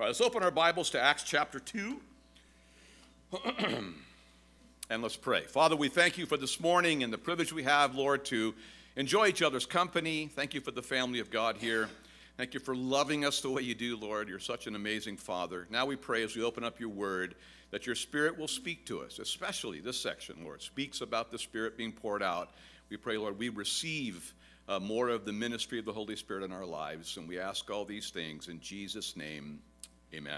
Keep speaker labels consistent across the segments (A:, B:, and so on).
A: All right, let's open our Bibles to Acts chapter 2. And let's pray. Father, we thank you for this morning and the privilege we have, Lord, to enjoy each other's company. Thank you for the family of God here. Thank you for loving us the way you do, Lord. You're such an amazing Father. Now we pray as we open up your word that your Spirit will speak to us, especially this section, Lord, speaks about the Spirit being poured out. We pray, Lord, we receive more of the ministry of the Holy Spirit in our lives, and we ask all these things in Jesus' name, amen.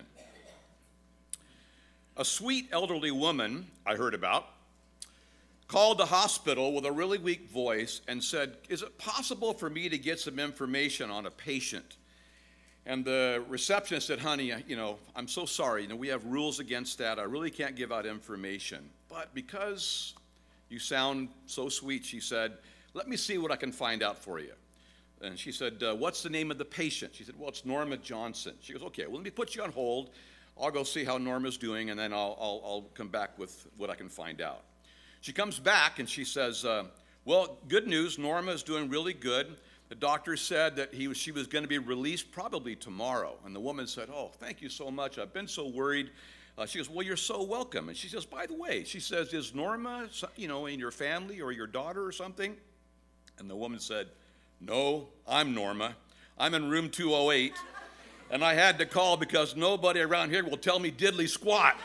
A: A sweet elderly woman I heard about called the hospital with a really weak voice and said, "Is it possible for me to get some information on a patient?" And the receptionist said, "Honey, I'm so sorry. We have rules against that. I really can't give out information. But because you sound so sweet," she said, "let me see what I can find out for you." And she said, "What's the name of the patient?" She said, "Well, it's Norma Johnson." She goes, "Okay, well, let me put you on hold. I'll go see how Norma's doing, and then I'll come back with what I can find out." She comes back, and she says, "Well, good news. Norma is doing really good. The doctor said that she was going to be released probably tomorrow." And the woman said, "Oh, thank you so much. I've been so worried." She goes, "Well, you're so welcome." And she says, "By the way," she says, "is Norma, in your family or your daughter or something?" And the woman said, "No, I'm Norma. I'm in room 208, and I had to call because nobody around here will tell me diddly squat."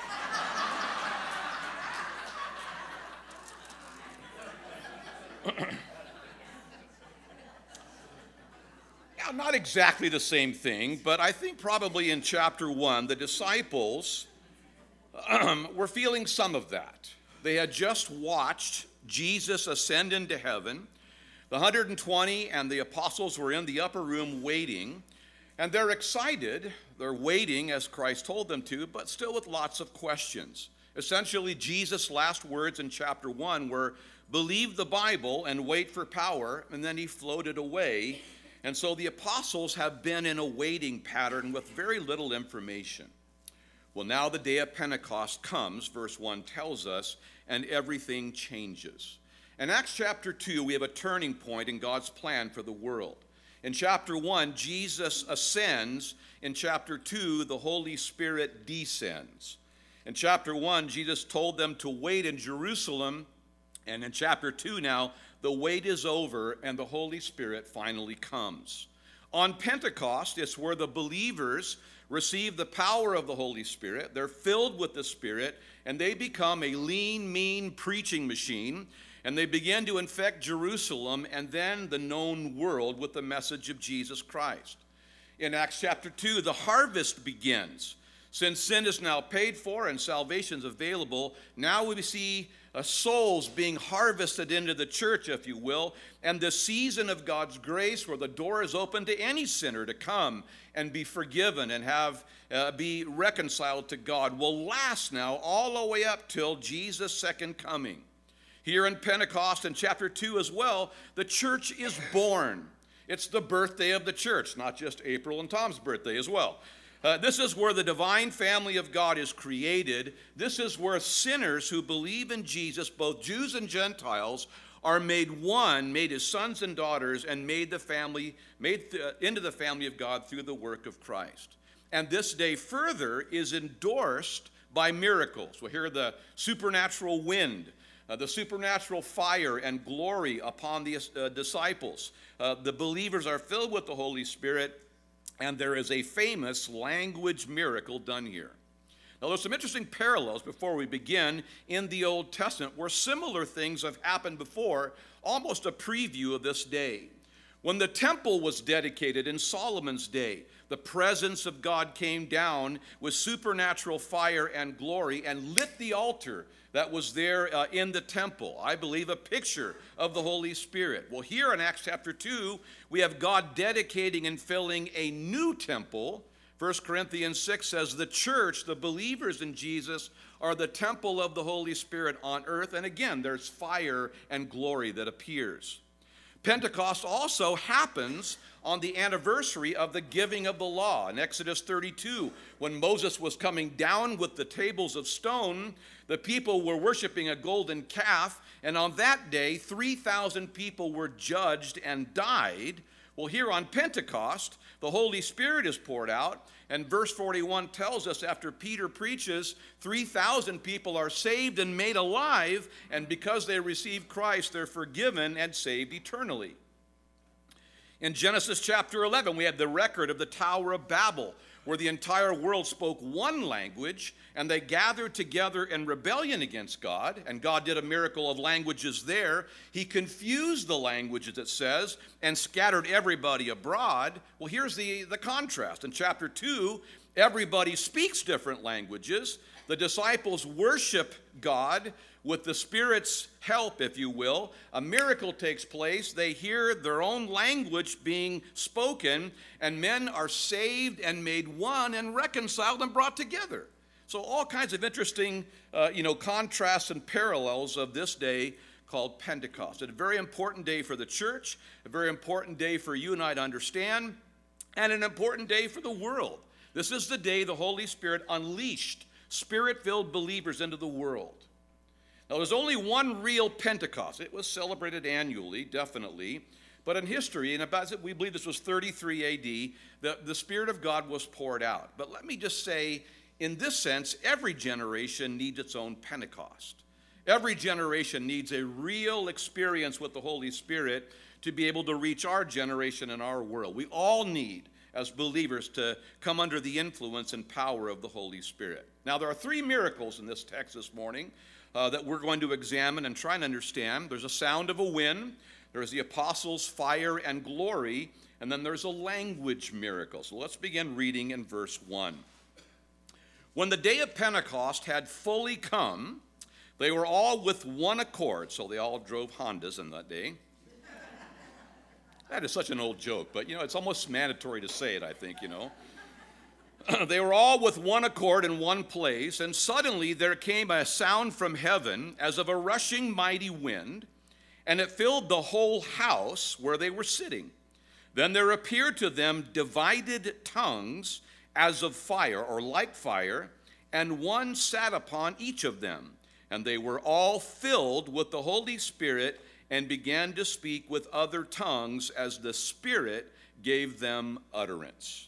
A: Yeah, not exactly the same thing, but I think probably in chapter 1, the disciples were feeling some of that. They had just watched Jesus ascend into heaven. The 120 and the apostles were in the upper room waiting, and they're excited. They're waiting as Christ told them to, but still with lots of questions. Essentially, Jesus' last words in chapter 1 were, "Believe the Bible and wait for power," and then he floated away. And so the apostles have been in a waiting pattern with very little information. Well, now the day of Pentecost comes, verse 1 tells us, and everything changes. In Acts chapter 2, we have a turning point in God's plan for the world. In chapter 1, Jesus ascends. In chapter 2, the Holy Spirit descends. In chapter 1, Jesus told them to wait in Jerusalem. And in chapter 2 now, the wait is over and the Holy Spirit finally comes. On Pentecost, it's where the believers receive the power of the Holy Spirit. They're filled with the Spirit, and they become a lean, mean preaching machine. And they begin to infect Jerusalem and then the known world with the message of Jesus Christ. In Acts chapter 2, the harvest begins. Since sin is now paid for and salvation is available, now we see souls being harvested into the church, if you will, and the season of God's grace where the door is open to any sinner to come and be forgiven and be reconciled to God will last now all the way up till Jesus' second coming. Here in Pentecost in chapter 2 as well, the church is born. It's the birthday of the church, not just April and Tom's birthday as well. This is where the divine family of God is created. This is where sinners who believe in Jesus, both Jews and Gentiles, are made one, made as sons and daughters, and made into the family of God through the work of Christ. And this day further is endorsed by miracles. We'll hear the supernatural wind, the supernatural fire and glory upon the disciples. The believers are filled with the Holy Spirit, and there is a famous language miracle done here. Now, there's some interesting parallels before we begin in the Old Testament where similar things have happened before, almost a preview of this day. When the temple was dedicated in Solomon's day, the presence of God came down with supernatural fire and glory and lit the altar that was there in the temple. I believe a picture of the Holy Spirit. Well, here in Acts chapter 2, we have God dedicating and filling a new temple. 1 Corinthians 6 says the church, the believers in Jesus, are the temple of the Holy Spirit on earth. And again, there's fire and glory that appears. Pentecost also happens on the anniversary of the giving of the law. In Exodus 32, when Moses was coming down with the tables of stone, the people were worshiping a golden calf, and on that day, 3,000 people were judged and died. Well, here on Pentecost, the Holy Spirit is poured out. And verse 41 tells us after Peter preaches, 3,000 people are saved and made alive, and because they receive Christ, they're forgiven and saved eternally. In Genesis chapter 11, we had the record of the Tower of Babel, where the entire world spoke one language, and they gathered together in rebellion against God, and God did a miracle of languages there. He confused the languages, it says, and scattered everybody abroad. Well, here's the contrast. In chapter 2, everybody speaks different languages. The disciples worship God with the Spirit's help, if you will. A miracle takes place. They hear their own language being spoken, and men are saved and made one and reconciled and brought together. So all kinds of interesting, contrasts and parallels of this day called Pentecost. It's a very important day for the church, a very important day for you and I to understand, and an important day for the world. This is the day the Holy Spirit unleashed Spirit-filled believers into the world. Now, there's only one real Pentecost. It was celebrated annually, definitely. But in history, and about, we believe this was 33 AD, the Spirit of God was poured out. But let me just say, in this sense, every generation needs its own Pentecost. Every generation needs a real experience with the Holy Spirit to be able to reach our generation and our world. We all need, as believers, to come under the influence and power of the Holy Spirit. Now, there are three miracles in this text this morning that we're going to examine and try and understand. There's a sound of a wind, there's the apostles' fire and glory, and then there's a language miracle. So let's begin reading in verse 1. When the day of Pentecost had fully come, they were all with one accord. So they all drove Hondas in that day. That is such an old joke, but it's almost mandatory to say it, I think. They were all with one accord in one place, and suddenly there came a sound from heaven as of a rushing mighty wind, and it filled the whole house where they were sitting. Then there appeared to them divided tongues as of fire, or like fire, and one sat upon each of them. And they were all filled with the Holy Spirit and began to speak with other tongues as the Spirit gave them utterance.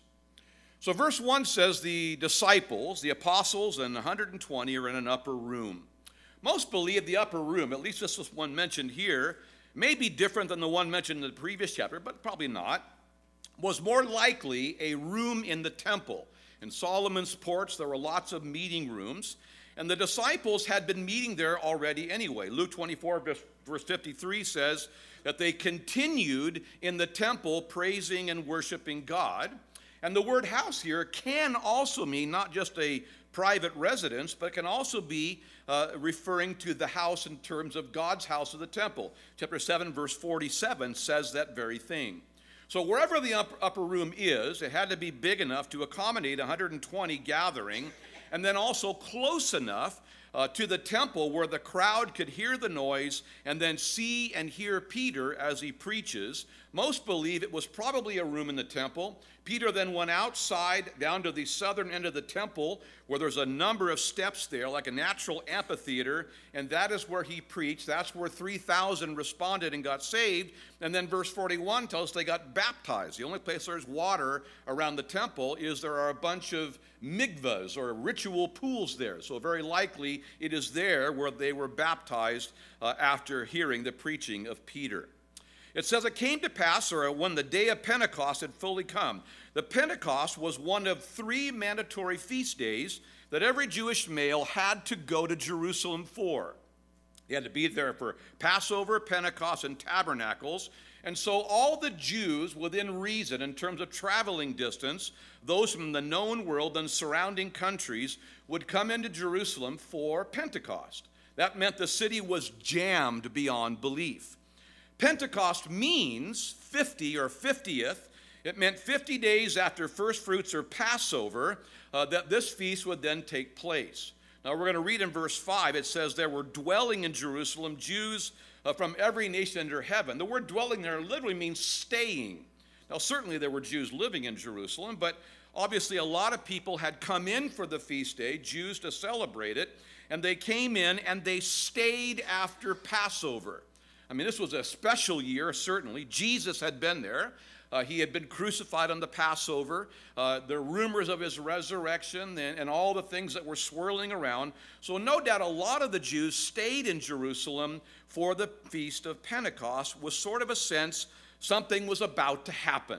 A: So verse 1 says the disciples, the apostles, and 120 are in an upper room. Most believe the upper room, at least this was one mentioned here, may be different than the one mentioned in the previous chapter, but probably not, was more likely a room in the temple. In Solomon's porch, there were lots of meeting rooms, and the disciples had been meeting there already anyway. Luke 24, verse 53 says that they continued in the temple praising and worshiping God. And the word house here can also mean not just a private residence, but it can also be referring to the house in terms of God's house of the temple. Chapter 7, verse 47 says that very thing. So wherever the upper room is, it had to be big enough to accommodate 120 gathering, and then also close enough to the temple where the crowd could hear the noise and then see and hear Peter as he preaches. Most believe it was probably a room in the temple. Peter then went outside down to the southern end of the temple where there's a number of steps there, like a natural amphitheater, and that is where he preached. That's where 3,000 responded and got saved. And then verse 41 tells us they got baptized. The only place there's water around the temple is there are a bunch of mikvahs or ritual pools there. So very likely it is there where they were baptized after hearing the preaching of Peter. It says it came to pass, or when the day of Pentecost had fully come. The Pentecost was one of three mandatory feast days that every Jewish male had to go to Jerusalem for. He had to be there for Passover, Pentecost, and Tabernacles. And so all the Jews within reason in terms of traveling distance, those from the known world and surrounding countries, would come into Jerusalem for Pentecost. That meant the city was jammed beyond belief. Pentecost means 50 or 50th. It meant 50 days after first fruits or Passover that this feast would then take place. Now we're going to read in verse 5, it says there were dwelling in Jerusalem Jews from every nation under heaven. The word dwelling there literally means staying. Now certainly there were Jews living in Jerusalem, but obviously a lot of people had come in for the feast day, Jews to celebrate it, and they came in and they stayed after Passover. I mean, this was a special year, certainly. Jesus had been there. He had been crucified on the Passover. There are rumors of his resurrection and all the things that were swirling around. So no doubt a lot of the Jews stayed in Jerusalem for the Feast of Pentecost with sort of a sense something was about to happen.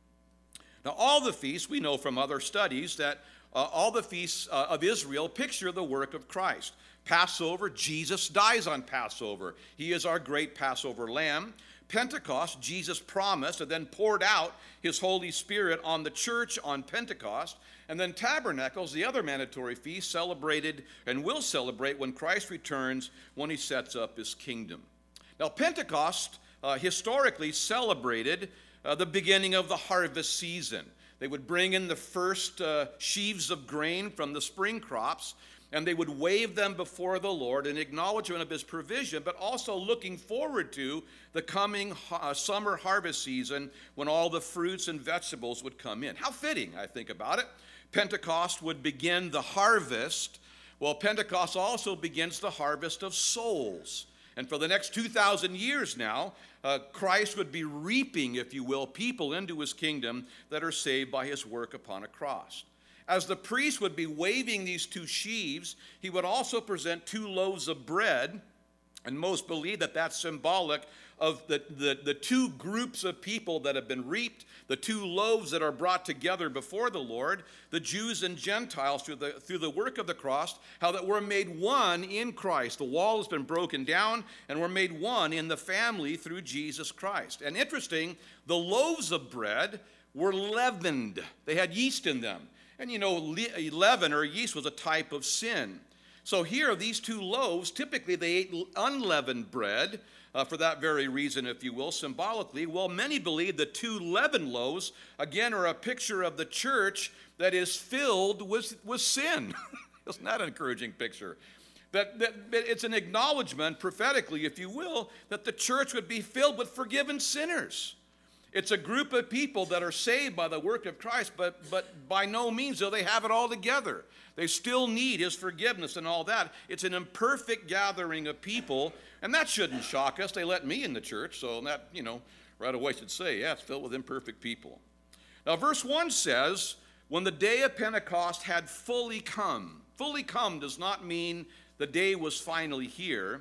A: Now all the feasts, we know from other studies that all the feasts of Israel picture the work of Christ. Passover, Jesus dies on Passover. He is our great Passover lamb. Pentecost, Jesus promised and then poured out his Holy Spirit on the church on Pentecost. And then Tabernacles, the other mandatory feast, celebrated and will celebrate when Christ returns, when he sets up his kingdom. Now, Pentecost historically celebrated the beginning of the harvest season. They would bring in the first sheaves of grain from the spring crops, and they would wave them before the Lord in acknowledgement of his provision, but also looking forward to the coming summer harvest season when all the fruits and vegetables would come in. How fitting, I think about it. Pentecost would begin the harvest. Well, Pentecost also begins the harvest of souls. And for the next 2,000 years now, Christ would be reaping, if you will, people into his kingdom that are saved by his work upon a cross. As the priest would be waving these two sheaves, he would also present 2 loaves of bread, and most believe that that's symbolic of the 2 groups of people that have been reaped, the 2 loaves that are brought together before the Lord, the Jews and Gentiles through the work of the cross, how that we're made one in Christ. The wall has been broken down, and we're made one in the family through Jesus Christ. And interesting, the loaves of bread were leavened. They had yeast in them. And you know, leaven or yeast was a type of sin. So here, these 2 loaves, typically they ate unleavened bread for that very reason, if you will, symbolically. Well, many believe the 2 leavened loaves, again, are a picture of the church that is filled with sin. Isn't that an encouraging picture? That it's an acknowledgement, prophetically, if you will, that the church would be filled with forgiven sinners. It's a group of people that are saved by the work of Christ, but by no means do they have it all together. They still need his forgiveness and all that. It's an imperfect gathering of people, and that shouldn't shock us. They let me in the church, so that, right away should say, yeah, it's filled with imperfect people. Now, verse 1 says, when the day of Pentecost had fully come. Fully come does not mean the day was finally here.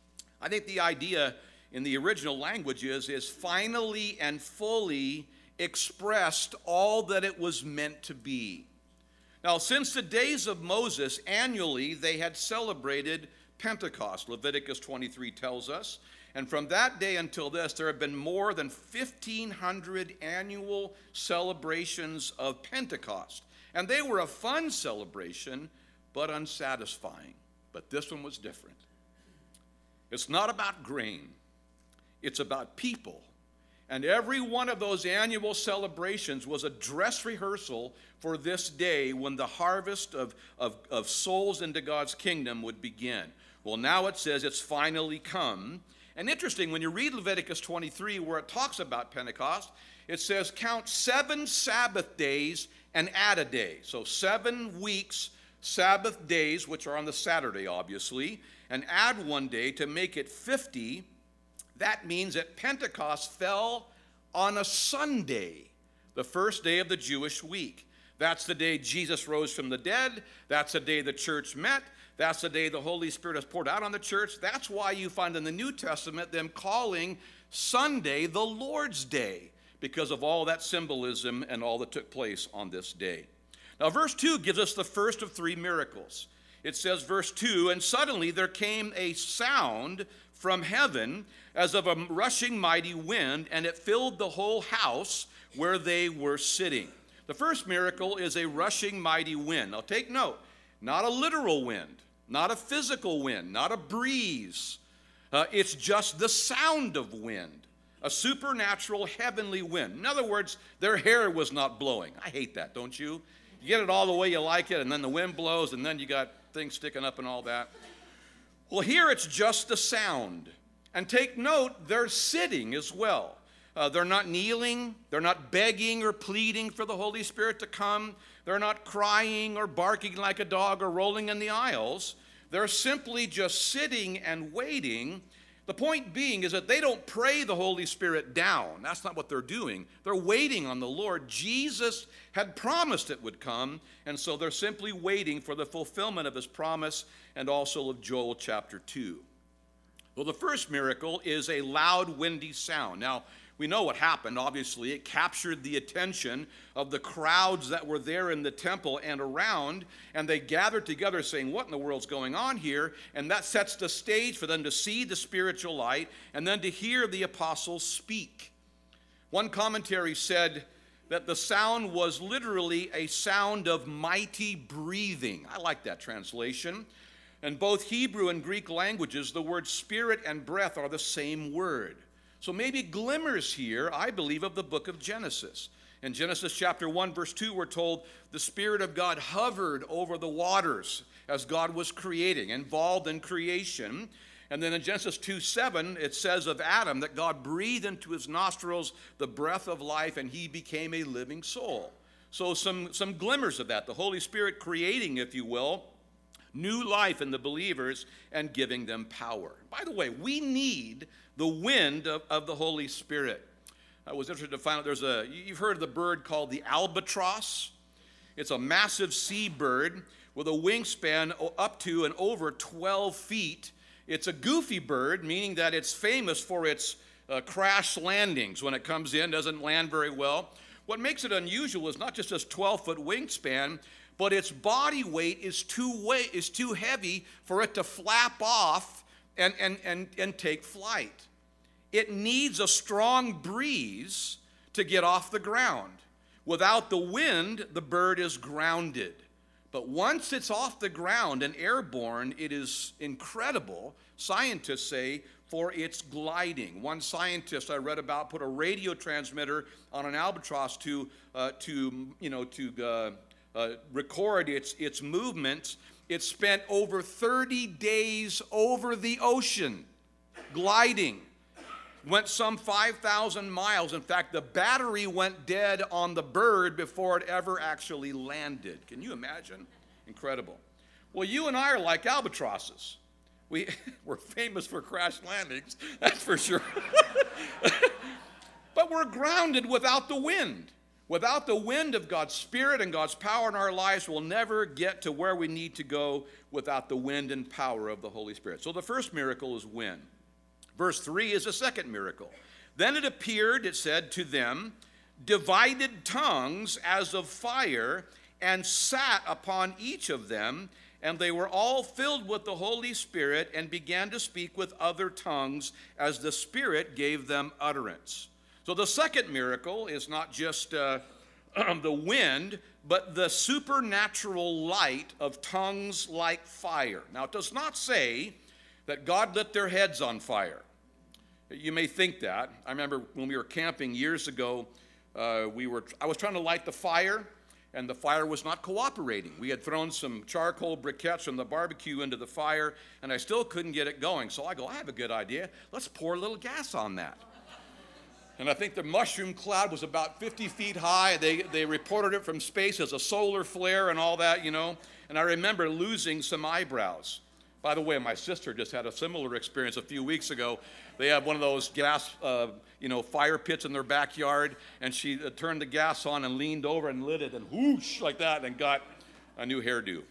A: I think the idea in the original language is finally and fully expressed all that it was meant to be. Now, since the days of Moses, annually they had celebrated Pentecost, Leviticus 23 tells us. And from that day until this, there have been more than 1,500 annual celebrations of Pentecost. And they were a fun celebration, but unsatisfying. But this one was different. It's not about grain. It's about people. And every one of those annual celebrations was a dress rehearsal for this day when the harvest of souls into God's kingdom would begin. Well, now it says it's finally come. And interesting, when you read Leviticus 23, where it talks about Pentecost, it says count 7 Sabbath days and add a day. So 7 weeks, Sabbath days, which are on the Saturday, obviously, and add 1 day to make it 50. That means that Pentecost fell on a Sunday, the first day of the Jewish week. That's the day Jesus rose from the dead. That's the day the church met. That's the day the Holy Spirit is poured out on the church. That's why you find in the New Testament them calling Sunday the Lord's Day, because of all that symbolism and all that took place on this day. Now, verse 2 gives us the first of 3 miracles. It says, verse 2, and suddenly there came a sound from heaven as of a rushing mighty wind, and it filled the whole house where they were sitting. The first miracle is a rushing mighty wind. Now take note, not a literal wind, not a physical wind, not a breeze. It's just the sound of wind, a supernatural heavenly wind. In other words, their hair was not blowing. I hate that, don't you? You get it all the way you like it, and then the wind blows, and then you got things sticking up and all that. Well, here it's just the sound. And take note, they're sitting as well. They're not kneeling. They're not begging or pleading for the Holy Spirit to come. They're not crying or barking like a dog or rolling in the aisles. They're simply just sitting and waiting. The point being is that they don't pray the Holy Spirit down. That's not what they're doing. They're waiting on the Lord. Jesus had promised it would come, and so they're simply waiting for the fulfillment of his promise and also of Joel chapter 2. Well, the first miracle is a loud, windy sound. Now, we know what happened, obviously. It captured the attention of the crowds that were there in the temple and around, and they gathered together saying, what in the world's going on here? And that sets the stage for them to see the spiritual light and then to hear the apostles speak. One commentary said that the sound was literally a sound of mighty breathing. I like that translation. In both Hebrew and Greek languages, the word spirit and breath are the same word. So maybe glimmers here, I believe, of the book of Genesis. In Genesis chapter 1, verse 2, we're told the Spirit of God hovered over the waters as God was creating, involved in creation. And then in Genesis 2:7, it says of Adam that God breathed into his nostrils the breath of life, and he became a living soul. So some glimmers of that, the Holy Spirit creating, if you will, new life in the believers and giving them power. By the way, we need the wind of the Holy Spirit. I was interested to find out you've heard of the bird called the albatross. It's a massive seabird with a wingspan up to and over 12 feet. It's a goofy bird, meaning that it's famous for its crash landings. When it comes in, doesn't land very well. What makes it unusual is not just this 12-foot wingspan, but its body weight is too heavy for it to flap off and take flight. It needs a strong breeze to get off the ground. Without the wind, the bird is grounded. But once it's off the ground and airborne, it is incredible, scientists say, for its gliding. One scientist I read about put a radio transmitter on an albatross to record its movements. It spent over 30 days over the ocean, gliding. Went some 5,000 miles. In fact, the battery went dead on the bird before it ever actually landed. Can you imagine? Incredible. Well, you and I are like albatrosses. We're famous for crash landings, that's for sure. But we're grounded without the wind. Without the wind of God's Spirit and God's power in our lives, we'll never get to where we need to go without the wind and power of the Holy Spirit. So the first miracle is wind. Verse 3 is the second miracle. Then it appeared, it said, to them, divided tongues as of fire, and sat upon each of them, and they were all filled with the Holy Spirit and began to speak with other tongues as the Spirit gave them utterance. So the second miracle is not just the wind, but the supernatural light of tongues like fire. Now, it does not say that God lit their heads on fire. You may think that. I remember when we were camping years ago, I was trying to light the fire, and the fire was not cooperating. We had thrown some charcoal briquettes from the barbecue into the fire, and I still couldn't get it going. So I go, I have a good idea. Let's pour a little gas on that. And I think the mushroom cloud was about 50 feet high. They reported it from space as a solar flare and all that, And I remember losing some eyebrows. By the way, my sister just had a similar experience a few weeks ago. They have one of those gas, fire pits in their backyard, and she turned the gas on and leaned over and lit it, and whoosh, like that, and got a new hairdo.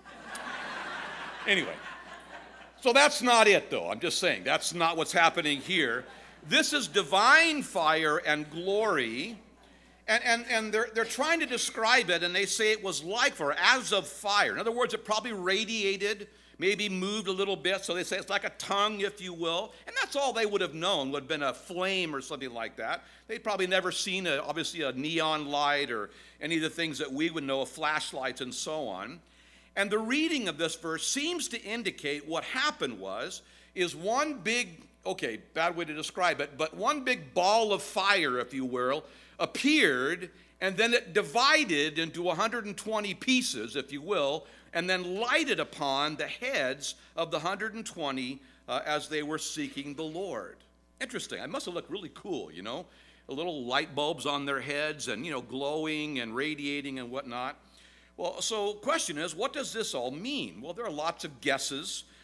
A: Anyway, so that's not it, though. I'm just saying, that's not what's happening here. This is divine fire and glory, and they're trying to describe it, and they say it was like fire, as of fire. In other words, it probably radiated, maybe moved a little bit, so they say it's like a tongue, if you will, and that's all they would have known, would have been a flame or something like that. They'd probably never seen, obviously, a neon light or any of the things that we would know of, flashlights and so on. And the reading of this verse seems to indicate what happened is one big, bad way to describe it, but one big ball of fire, if you will, appeared, and then it divided into 120 pieces, if you will, and then lighted upon the heads of the 120 as they were seeking the Lord. Interesting. It must have looked really cool, the little light bulbs on their heads and, glowing and radiating and whatnot. Well, so question is, what does this all mean? Well, there are lots of guesses.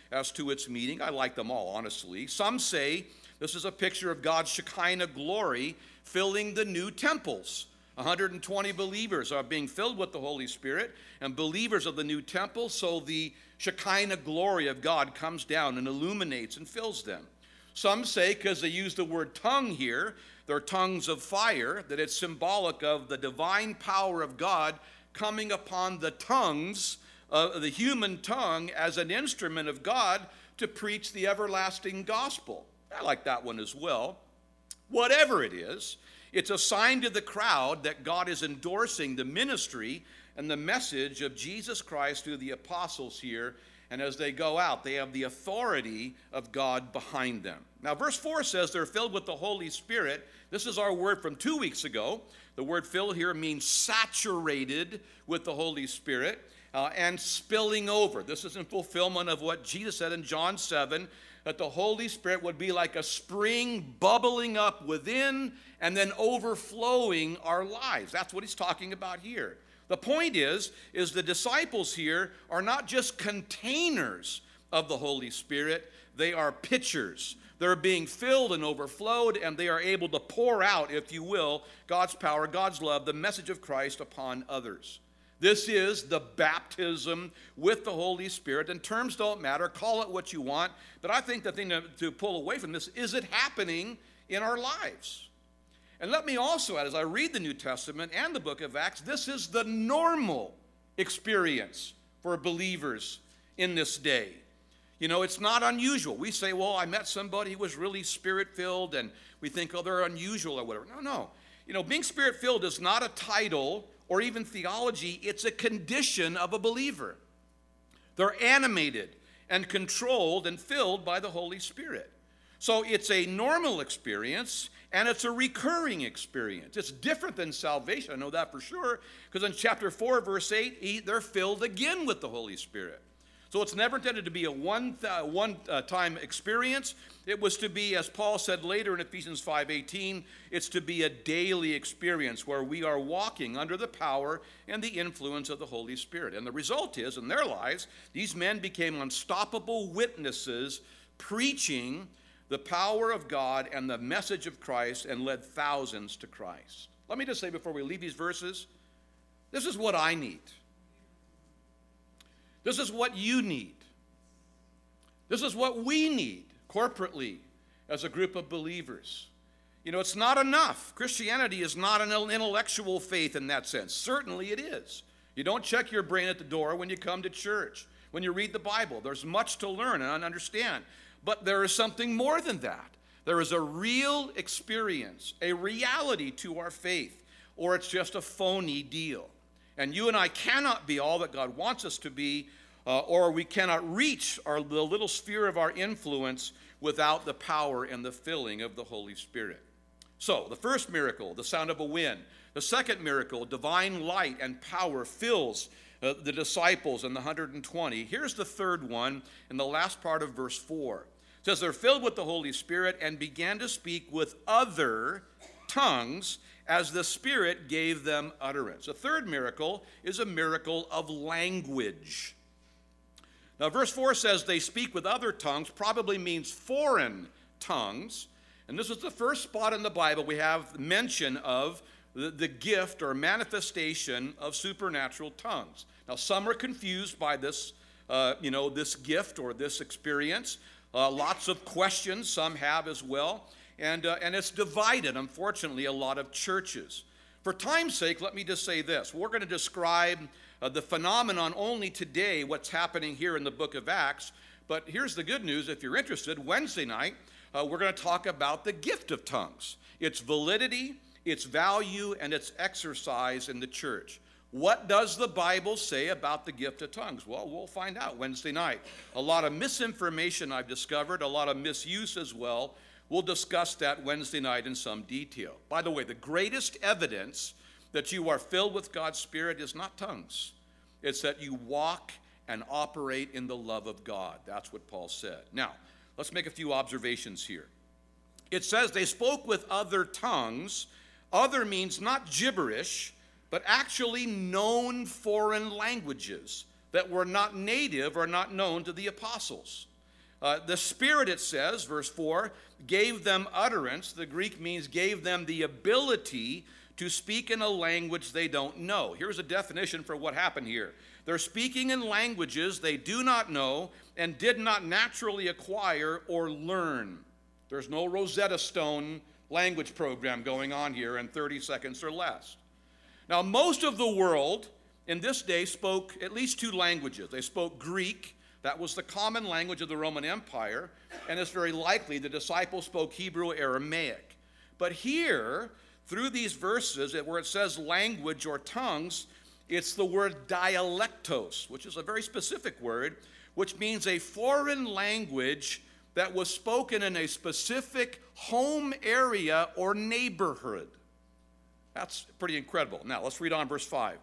A: as to its meaning. I like them all, honestly. Some say this is a picture of God's Shekinah glory filling the new temples. 120 believers are being filled with the Holy Spirit and believers of the new temple, so the Shekinah glory of God comes down and illuminates and fills them. Some say, because they use the word tongue here, they're tongues of fire, that it's symbolic of the divine power of God coming upon the tongues, the human tongue, as an instrument of God to preach the everlasting gospel. I like that one as well. Whatever it is, it's a sign to the crowd that God is endorsing the ministry and the message of Jesus Christ through the apostles here. And as they go out, they have the authority of God behind them. Now, verse 4 says they're filled with the Holy Spirit. This is our word from 2 weeks ago. The word filled here means saturated with the Holy Spirit and spilling over. This is in fulfillment of what Jesus said in John 7, that the Holy Spirit would be like a spring bubbling up within and then overflowing our lives. That's what he's talking about here. The point is the disciples here are not just containers of the Holy Spirit, they are pitchers. They're being filled and overflowed, and they are able to pour out, if you will, God's power, God's love, the message of Christ upon others. This is the baptism with the Holy Spirit, and terms don't matter. Call it what you want, but I think the thing to pull away from this is it happening in our lives. And let me also add, as I read the New Testament and the book of Acts, this is the normal experience for believers in this day. You know, it's not unusual. We say, well, I met somebody who was really spirit-filled, and we think, oh, they're unusual or whatever. No. You know, being spirit-filled is not a title or even theology. It's a condition of a believer. They're animated and controlled and filled by the Holy Spirit. So it's a normal experience, and it's a recurring experience. It's different than salvation. I know that for sure, because in chapter 4, verse 8, they're filled again with the Holy Spirit. So it's never intended to be a one-time experience. It was to be, as Paul said later in Ephesians 5:18, it's to be a daily experience where we are walking under the power and the influence of the Holy Spirit. And the result is, in their lives, these men became unstoppable witnesses preaching the power of God and the message of Christ, and led thousands to Christ. Let me just say before we leave these verses, this is what I need. This is what you need. This is what we need corporately as a group of believers. You know, it's not enough. Christianity is not an intellectual faith in that sense. Certainly it is. You don't check your brain at the door when you come to church, when you read the Bible. There's much to learn and understand. But there is something more than that. There is a real experience, a reality to our faith, or it's just a phony deal. And you and I cannot be all that God wants us to be, or we cannot reach the little sphere of our influence without the power and the filling of the Holy Spirit. So, the first miracle, the sound of a wind. The second miracle, divine light and power fills the disciples and the 120. Here's the third one in the last part of verse 4. It says, they're filled with the Holy Spirit and began to speak with other tongues as the Spirit gave them utterance. The third miracle is a miracle of language. Now, verse 4 says they speak with other tongues, probably means foreign tongues. And this is the first spot in the Bible we have mention of the gift or manifestation of supernatural tongues. Now, some are confused by this, this gift or this experience. Lots of questions, some have as well. And it's divided, unfortunately, a lot of churches. For time's sake, let me just say this. We're going to describe the phenomenon only today, what's happening here in the book of Acts. But here's the good news. If you're interested, Wednesday night, we're going to talk about the gift of tongues, its validity, its value, and its exercise in the church. What does the Bible say about the gift of tongues? Well, we'll find out Wednesday night. A lot of misinformation I've discovered, a lot of misuse as well. We'll discuss that Wednesday night in some detail. By the way, the greatest evidence that you are filled with God's Spirit is not tongues. It's that you walk and operate in the love of God. That's what Paul said. Now, let's make a few observations here. It says they spoke with other tongues. Other means not gibberish, but actually known foreign languages that were not native or not known to the apostles. The Spirit, it says, verse 4, gave them utterance. The Greek means gave them the ability to speak in a language they don't know. Here's a definition for what happened here. They're speaking in languages they do not know and did not naturally acquire or learn. There's no Rosetta Stone language program going on here in 30 seconds or less. Now, most of the world in this day spoke at least two languages. They spoke Greek. That was the common language of the Roman Empire, and it's very likely the disciples spoke Hebrew or Aramaic. But here, through these verses, where it says language or tongues, it's the word dialectos, which is a very specific word, which means a foreign language that was spoken in a specific home area or neighborhood. That's pretty incredible. Now, let's read on verse 5.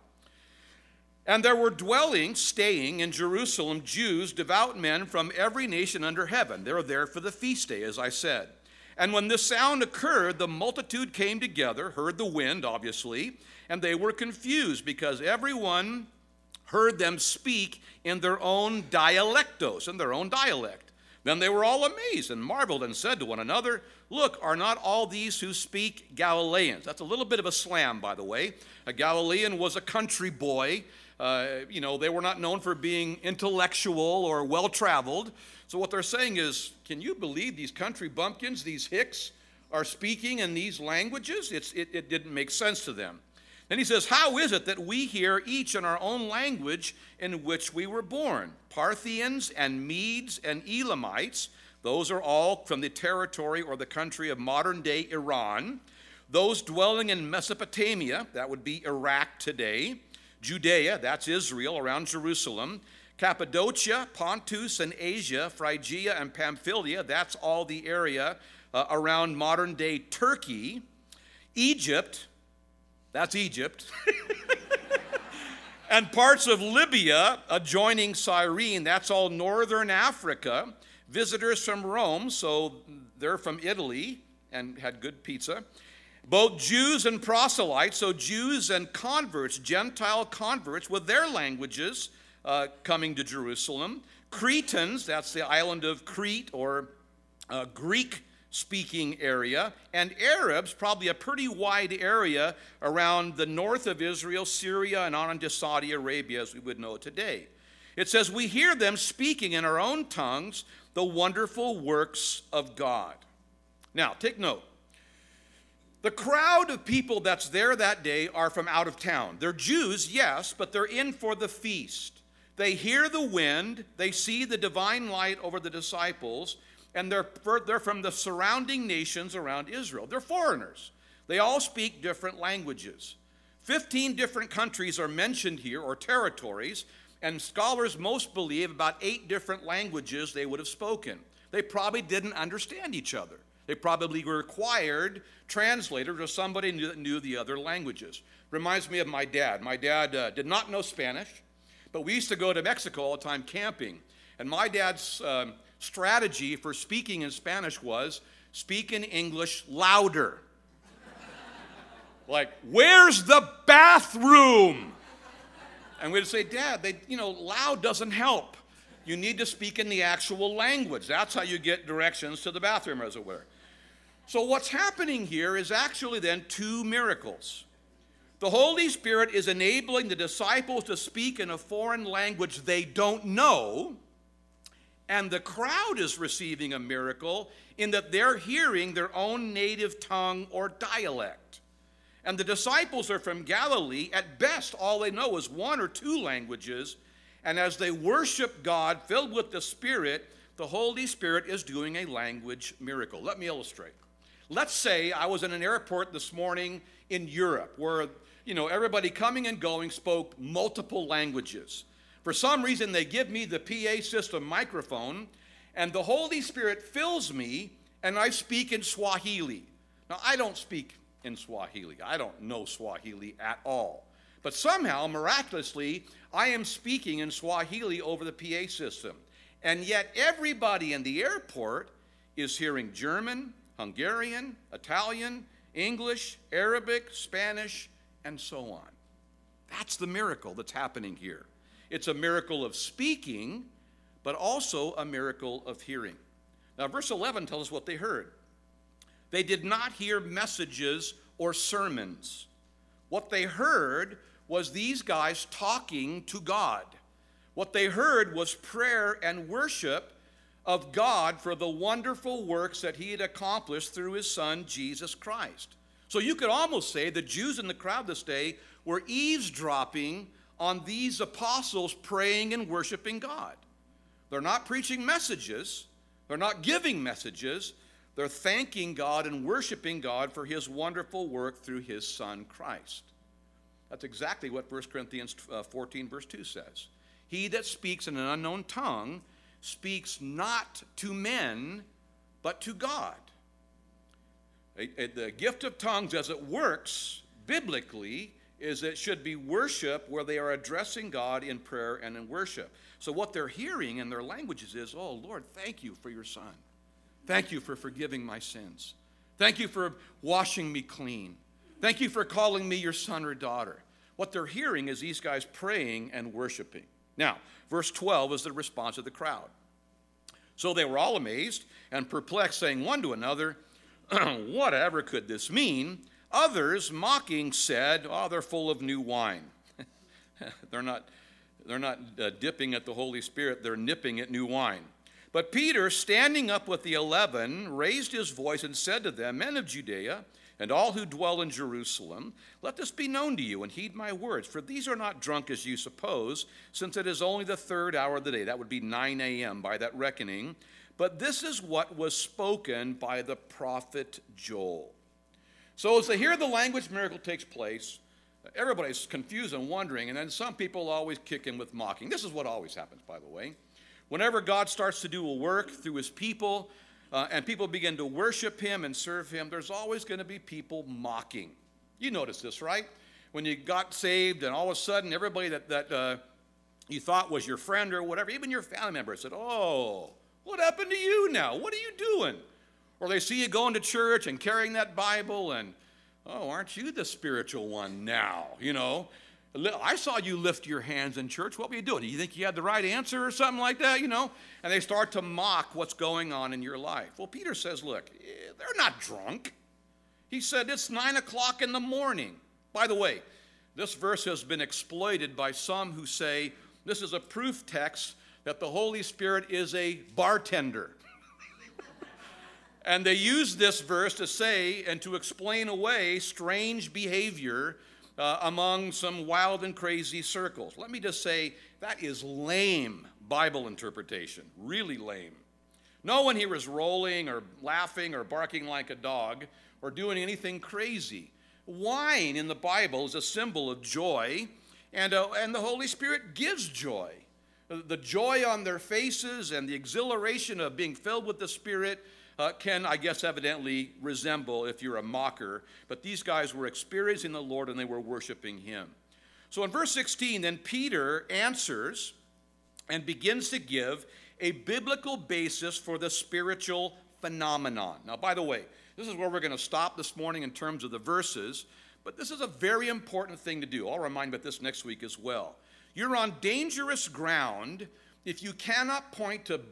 A: And there were dwelling, staying in Jerusalem, Jews, devout men from every nation under heaven. They were there for the feast day, as I said. And when this sound occurred, the multitude came together, heard the wind, obviously, and they were confused because everyone heard them speak in their own dialectos, in their own dialect. Then they were all amazed and marveled and said to one another, look, are not all these who speak Galileans? That's a little bit of a slam, by the way. A Galilean was a country boy. They were not known for being intellectual or well-traveled. So what they're saying is, can you believe these country bumpkins, these hicks, are speaking in these languages? It didn't make sense to them. Then he says, how is it that we hear each in our own language in which we were born? Parthians and Medes and Elamites, those are all from the territory or the country of modern-day Iran. Those dwelling in Mesopotamia, that would be Iraq today. Judea, that's Israel, around Jerusalem. Cappadocia, Pontus and Asia, Phrygia and Pamphylia, that's all the area around modern-day Turkey. Egypt, that's Egypt. And parts of Libya adjoining Cyrene, that's all northern Africa. Visitors from Rome, so they're from Italy and had good pizza. Both Jews and proselytes, so Jews and converts, Gentile converts with their languages coming to Jerusalem. Cretans, that's the island of Crete or Greek-speaking area. And Arabs, probably a pretty wide area around the north of Israel, Syria, and on into Saudi Arabia, as we would know today. It says, we hear them speaking in our own tongues the wonderful works of God. Now, take note. The crowd of people that's there that day are from out of town. They're Jews, yes, but they're in for the feast. They hear the wind, they see the divine light over the disciples, and they're from the surrounding nations around Israel. They're foreigners. They all speak different languages. 15 different countries are mentioned here, or territories, and scholars most believe about 8 different languages they would have spoken. They probably didn't understand each other. They probably required translators or somebody that knew the other languages. Reminds me of my dad. My dad did not know Spanish, but we used to go to Mexico all the time camping. And my dad's strategy for speaking in Spanish was speak in English louder. Like, where's the bathroom? And we'd say, Dad, loud doesn't help. You need to speak in the actual language. That's how you get directions to the bathroom, as it were. So what's happening here is actually then 2 miracles. The Holy Spirit is enabling the disciples to speak in a foreign language they don't know, and the crowd is receiving a miracle in that they're hearing their own native tongue or dialect. And the disciples are from Galilee. At best, all they know is 1 or 2 languages. And as they worship God, filled with the Spirit, the Holy Spirit is doing a language miracle. Let me illustrate. Let's say I was in an airport this morning in Europe where, everybody coming and going spoke multiple languages. For some reason, they give me the PA system microphone, and the Holy Spirit fills me, and I speak in Swahili. Now, I don't speak in Swahili. I don't know Swahili at all. But somehow, miraculously, I am speaking in Swahili over the PA system. And yet everybody in the airport is hearing German, Hungarian, Italian, English, Arabic, Spanish, and so on. That's the miracle that's happening here. It's a miracle of speaking, but also a miracle of hearing. Now, verse 11 tells us what they heard. They did not hear messages or sermons. What they heard was these guys talking to God. What they heard was prayer and worship of God for the wonderful works that he had accomplished through his son, Jesus Christ. So you could almost say the Jews in the crowd this day were eavesdropping on these apostles praying and worshiping God. They're not preaching messages. They're not giving messages. They're thanking God and worshiping God for his wonderful work through his son, Christ. That's exactly what 1 Corinthians 14, verse 2 says. He that speaks in an unknown tongue speaks not to men, but to God. The gift of tongues, as it works biblically, is it should be worship where they are addressing God in prayer and in worship. So what they're hearing in their languages is, oh, Lord, thank you for your son. Thank you for forgiving my sins. Thank you for washing me clean. Thank you for calling me your son or daughter. What they're hearing is these guys praying and worshiping. Now, verse 12 is the response of the crowd. So they were all amazed and perplexed, saying one to another, whatever could this mean? Others, mocking, said, oh, they're full of new wine. They're not dipping at the Holy Spirit, they're nipping at new wine. But Peter, standing up with the 11, raised his voice and said to them, men of Judea, and all who dwell in Jerusalem, let this be known to you, and heed my words. For these are not drunk as you suppose, since it is only the third hour of the day. That would be 9 a.m. by that reckoning. But this is what was spoken by the prophet Joel. So as they hear the language miracle takes place, everybody's confused and wondering, and then some people always kick in with mocking. This is what always happens, by the way. Whenever God starts to do a work through his people, and people begin to worship him and serve him, there's always going to be people mocking. You notice this, right? When you got saved and all of a sudden everybody that you thought was your friend or whatever, even your family member said, oh, what happened to you now? What are you doing? Or they see you going to church and carrying that Bible and, oh, aren't you the spiritual one now? You know, I saw you lift your hands in church. What were you doing? Do you think you had the right answer or something like that, you know? And they start to mock what's going on in your life. Well, Peter says, look, they're not drunk. He said it's 9 o'clock in the morning. By the way, this verse has been exploited by some who say this is a proof text that the Holy Spirit is a bartender. And they use this verse to say and to explain away strange behavior among some wild and crazy circles. Let me just say, that is lame Bible interpretation, really lame. No one here is rolling or laughing or barking like a dog or doing anything crazy. Wine in the Bible is a symbol of joy, and the Holy Spirit gives joy. The joy on their faces and the exhilaration of being filled with the Spirit can, I guess, evidently resemble if you're a mocker. But these guys were experiencing the Lord and they were worshiping him. So in verse 16, then Peter answers and begins to give a biblical basis for the spiritual phenomenon. Now, by the way, this is where we're going to stop this morning in terms of the verses. But this is a very important thing to do. I'll remind you about this next week as well. You're on dangerous ground if you cannot point to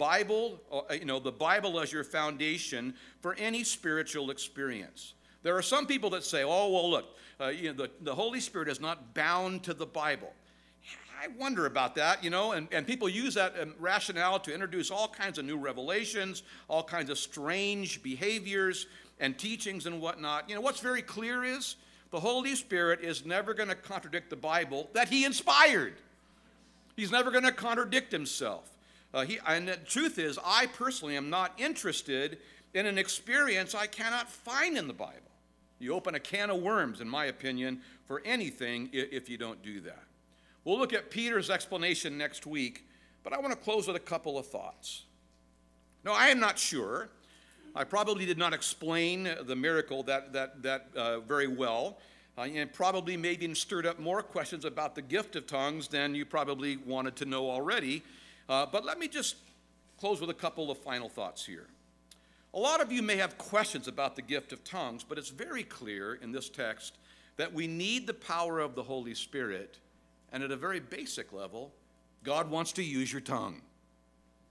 A: the Bible as your foundation for any spiritual experience. There are some people that say, oh, well, look, the Holy Spirit is not bound to the Bible. I wonder about that, and people use that rationale to introduce all kinds of new revelations, all kinds of strange behaviors and teachings and whatnot. What's very clear is the Holy Spirit is never going to contradict the Bible that he inspired. He's never going to contradict himself. And the truth is, I personally am not interested in an experience I cannot find in the Bible. You open a can of worms, in my opinion, for anything if you don't do that. We'll look at Peter's explanation next week, but I want to close with a couple of thoughts. Now, I am not sure. I probably did not explain the miracle that very well. And probably maybe even stirred up more questions about the gift of tongues than you probably wanted to know already. But let me just close with a couple of final thoughts here. A lot of you may have questions about the gift of tongues, but it's very clear in this text that we need the power of the Holy Spirit. And at a very basic level, God wants to use your tongue.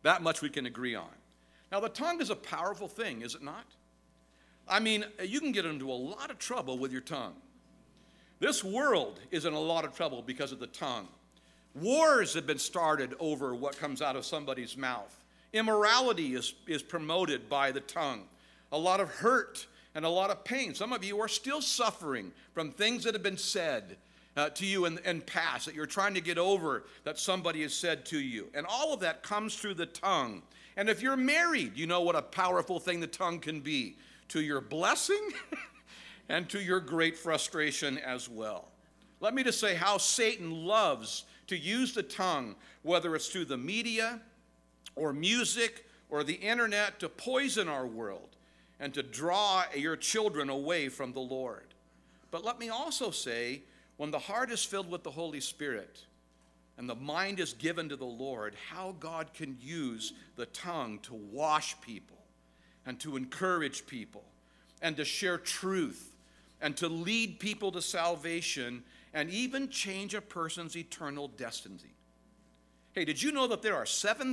A: That much we can agree on. Now, the tongue is a powerful thing, is it not? I mean, you can get into a lot of trouble with your tongue. This world is in a lot of trouble because of the tongue. Wars have been started over what comes out of somebody's mouth. Immorality is promoted by the tongue. A lot of hurt and a lot of pain. Some of you are still suffering from things that have been said to you in past, that you're trying to get over that somebody has said to you. And all of that comes through the tongue. And if you're married, you know what a powerful thing the tongue can be, to your blessing and to your great frustration as well. Let me just say how Satan loves to use the tongue, whether it's through the media or music or the internet, to poison our world and to draw your children away from the Lord. But let me also say, when the heart is filled with the Holy Spirit and the mind is given to the Lord, how God can use the tongue to wash people and to encourage people and to share truth and to lead people to salvation and even change a person's eternal destiny. Hey, did you know that there are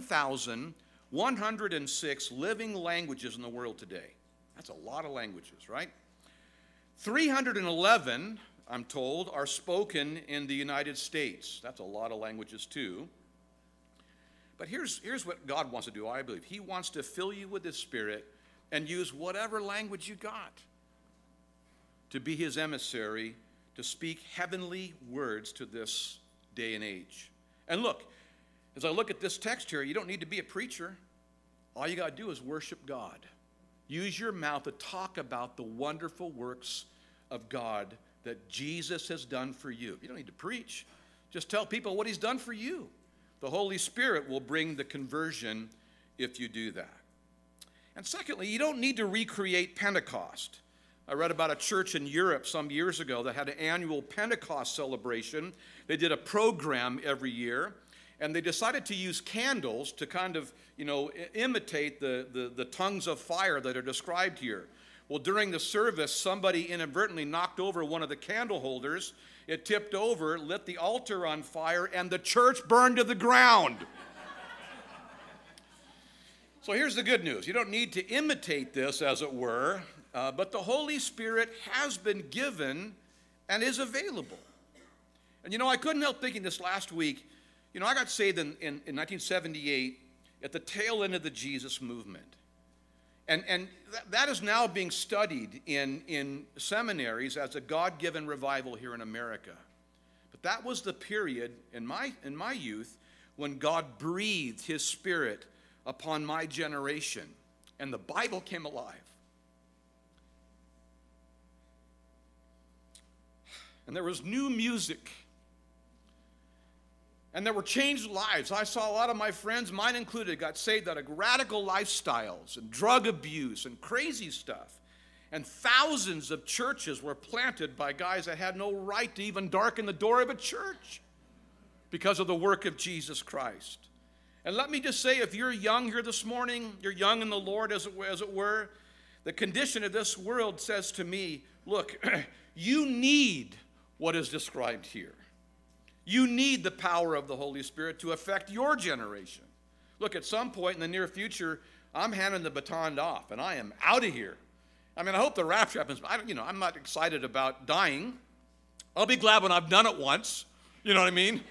A: 7,106 living languages in the world today? That's a lot of languages, right? 311, I'm told, are spoken in the United States. That's a lot of languages too. But here's what God wants to do, I believe. He wants to fill you with His Spirit and use whatever language you got to be His emissary, to speak heavenly words to this day and age. And look, as I look at this text here, you don't need to be a preacher. All you got to do is worship God. Use your mouth to talk about the wonderful works of God that Jesus has done for you. You don't need to preach. Just tell people what He's done for you. The Holy Spirit will bring the conversion if you do that. And secondly, you don't need to recreate Pentecost. I read about a church in Europe some years ago that had an annual Pentecost celebration. They did a program every year, and they decided to use candles to kind of, imitate the tongues of fire that are described here. Well, during the service, somebody inadvertently knocked over one of the candle holders. It tipped over, lit the altar on fire, and the church burned to the ground. So here's the good news. You don't need to imitate this, as it were, but the Holy Spirit has been given and is available. And I couldn't help thinking this last week. I got saved in 1978 at the tail end of the Jesus movement. And that is now being studied in seminaries as a God-given revival here in America. But that was the period in my youth when God breathed His Spirit upon my generation, and the Bible came alive. And there was new music. And there were changed lives. I saw a lot of my friends, mine included, got saved out of radical lifestyles and drug abuse and crazy stuff. And thousands of churches were planted by guys that had no right to even darken the door of a church because of the work of Jesus Christ. And let me just say, if you're young here this morning, you're young in the Lord, as it were, the condition of this world says to me, look, you need what is described here. You need the power of the Holy Spirit to affect your generation. Look, at some point in the near future, I'm handing the baton off, and I am out of here. I mean, I hope the rapture happens. I'm not excited about dying. I'll be glad when I've done it once. You know what I mean?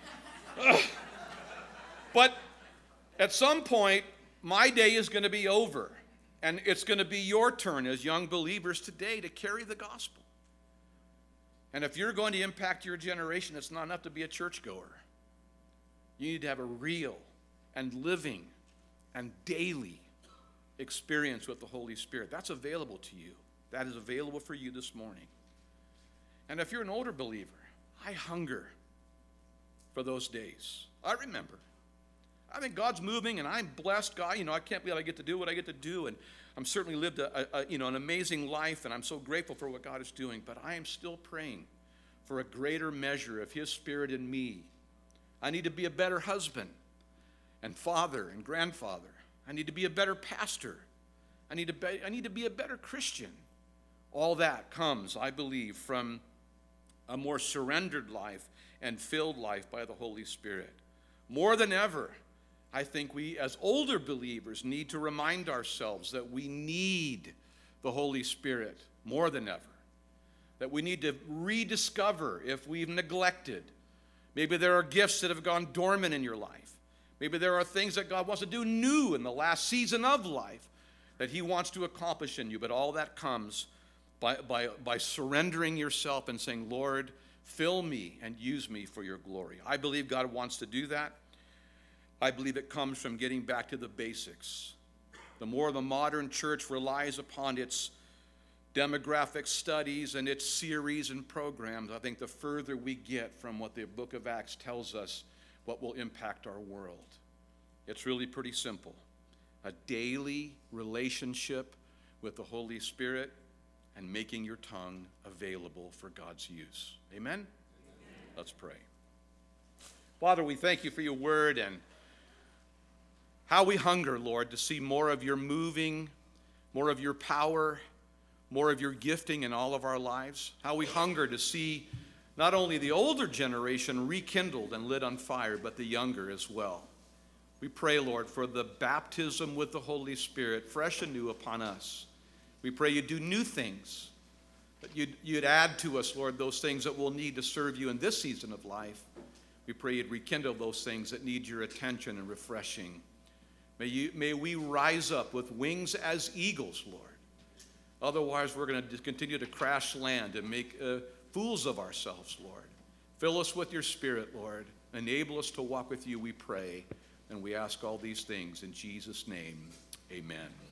A: But at some point, my day is going to be over, and it's going to be your turn as young believers today to carry the gospel. And if you're going to impact your generation, it's not enough to be a churchgoer. You need to have a real and living and daily experience with the Holy Spirit. That's available to you. That is available for you this morning. And if you're an older believer, I hunger for those days. I remember. I think God's moving, and I'm blessed. God, I can't believe I get to do what I get to do, and I'm certainly lived an amazing life, and I'm so grateful for what God is doing. But I am still praying for a greater measure of His Spirit in me. I need to be a better husband and father and grandfather. I need to be a better pastor. I need to be a better Christian. All that comes, I believe, from a more surrendered life and filled life by the Holy Spirit. More than ever, I think we, as older believers, need to remind ourselves that we need the Holy Spirit more than ever. That we need to rediscover if we've neglected. Maybe there are gifts that have gone dormant in your life. Maybe there are things that God wants to do new in the last season of life that He wants to accomplish in you. But all that comes by surrendering yourself and saying, Lord, fill me and use me for your glory. I believe God wants to do that. I believe it comes from getting back to the basics. The more the modern church relies upon its demographic studies and its series and programs, I think the further we get from what the book of Acts tells us, what will impact our world. It's really pretty simple. A daily relationship with the Holy Spirit and making your tongue available for God's use. Amen? Amen. Let's pray. Father, we thank you for your word and how we hunger, Lord, to see more of your moving, more of your power, more of your gifting in all of our lives. How we hunger to see not only the older generation rekindled and lit on fire, but the younger as well. We pray, Lord, for the baptism with the Holy Spirit fresh and new upon us. We pray you do new things, that you'd add to us, Lord, those things that we'll need to serve you in this season of life. We pray you'd rekindle those things that need your attention and refreshing. May we rise up with wings as eagles, Lord. Otherwise, we're going to continue to crash land and make fools of ourselves, Lord. Fill us with your Spirit, Lord. Enable us to walk with you, we pray. And we ask all these things in Jesus' name. Amen.